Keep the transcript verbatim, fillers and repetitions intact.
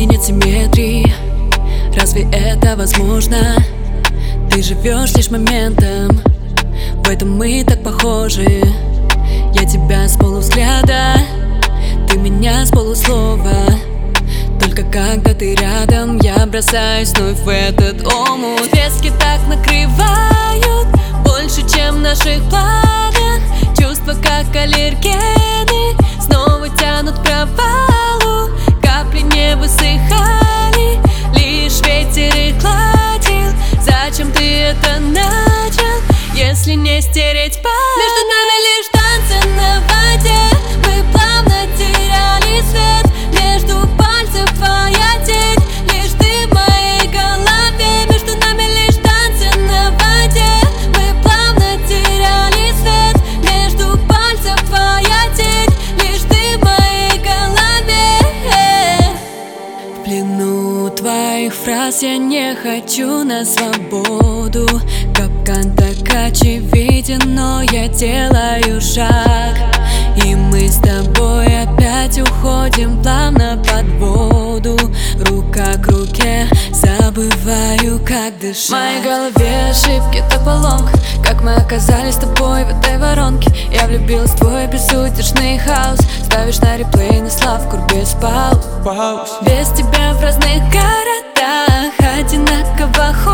нет симметрии. Разве это возможно? Ты живешь лишь моментом, в этом мы так похожи. Я тебя с полувзгляда, ты меня с полуслова. Только когда ты рядом, я бросаюсь вновь в этот омут. Пески так накрывают, больше, чем в наших планах. Чувства как аллергены, снова тянут к провалу. Капли не высыхали, лишь ветер их гладил. Зачем ты это начал, если не стереть память? Между нами лишь танцы на воде, мы плавно теряли свет. Между пальцев твоя тень, лишь ты в моей голове. Между нами лишь танцы на воде, мы плавно теряли свет. Между пальцев твоя тень, лишь ты в моей голове. В плену твоих фраз я не хочу на свободу. Капкан так очевиден, но я делаю шаг, и мы с тобой опять уходим плавно под воду. Рука к руке, забываю, как дышать. В моей голове ошибки, это поломка. Как мы оказались с тобой в этой воронке? Я влюбилась в твой безудержный хаос. Ставишь на реплей на славку без пауз. Без тебя в разных городах одинаково